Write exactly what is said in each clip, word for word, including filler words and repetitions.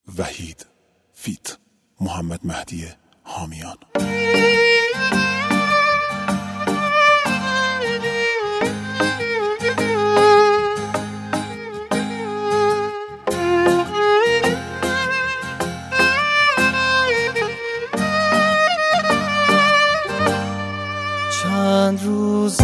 وحید فیت محمد مهدی حامیان. چند روزه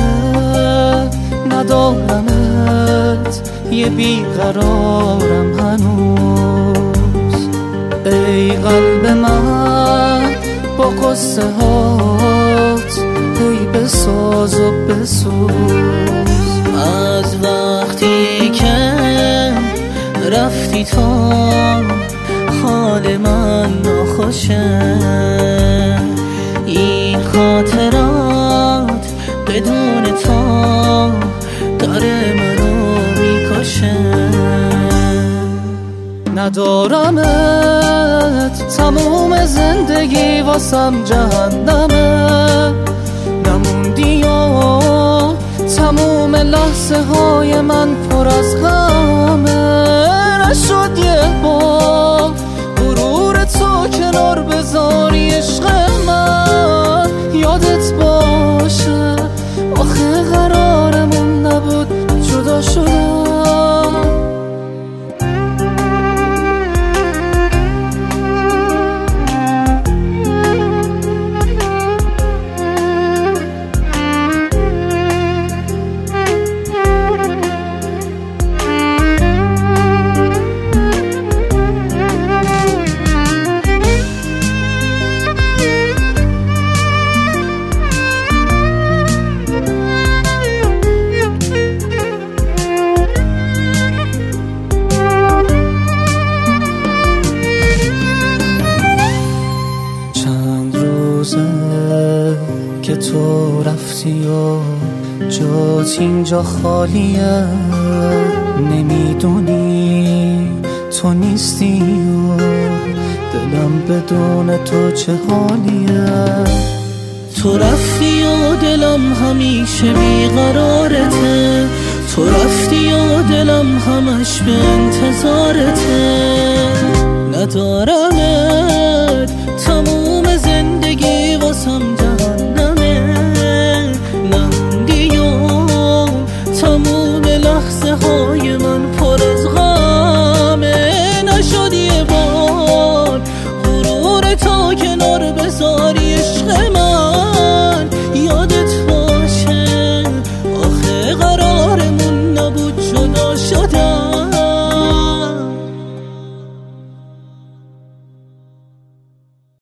ندارمت، یه بیقرارم هنوز. ای قلب من با قصه هات ای بساز و بسوز. از وقتی که رفتی تا حال من ناخوشه، این خاطرات بدون تو داره منو میکشه. ندارمت تموم زندگی واسم جهنمه، نموندی و تموم لحظه های من پر از غمه. نشد یه بار غرور تو کنار بذاری عشق من، یادت باشه آخه قرارمون نبود جدا شدم. که تو رفتی و جات اینجا خالیه، نمیدونی تو نیستی و دلم بدون تو چه حالیه. تو رفتی و دلم همیشه بیقرارته، تو رفتی و دلم همش به انتظارته. ندارم